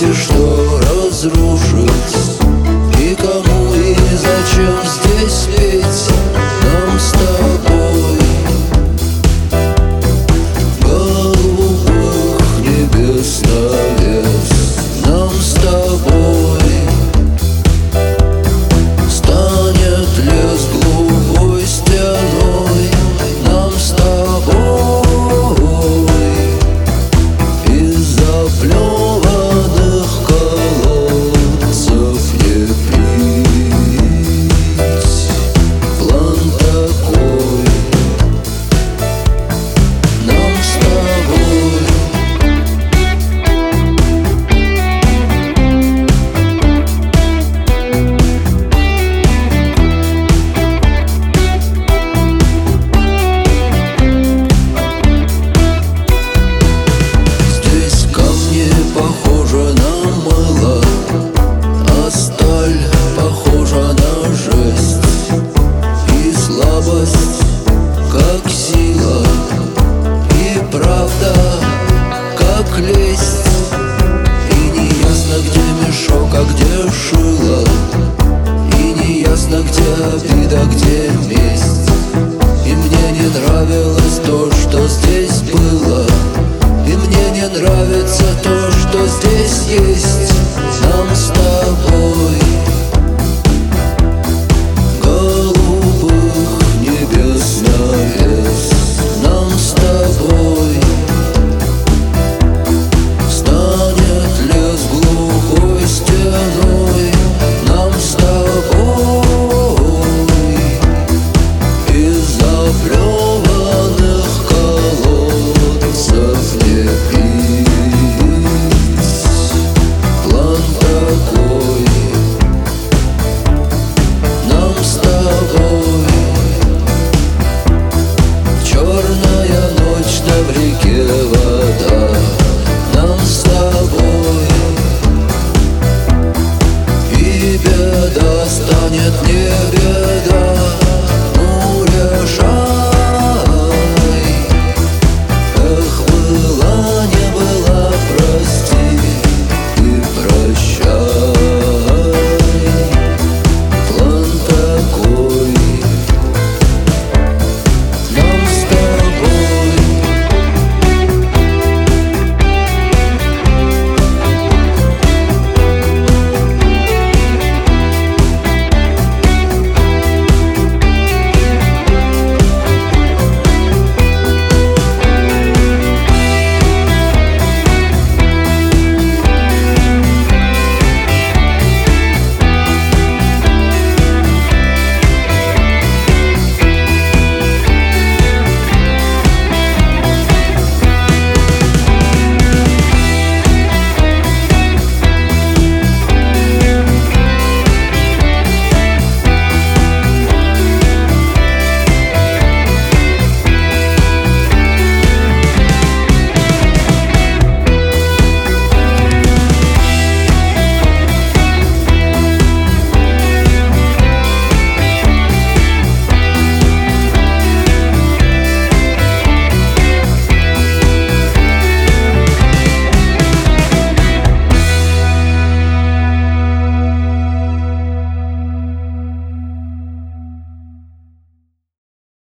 месте, что разрушить. И кому и зачем здесь петь нам с тобой? Голубых небес навес нам с тобой. Станет лес голубой стеной нам с тобой. Из заплеванных колодцев не пить. План такой нам с тобой. Здесь камни похожи на мыло, а сталь похожа на жесть. И слабость, как сила, и правда, как лесть. И неясно, где мешок, а где шило. И неясно, где обида, где месть. И мне не нравилось то, что здесь было. И мне не нравится то, что здесь есть.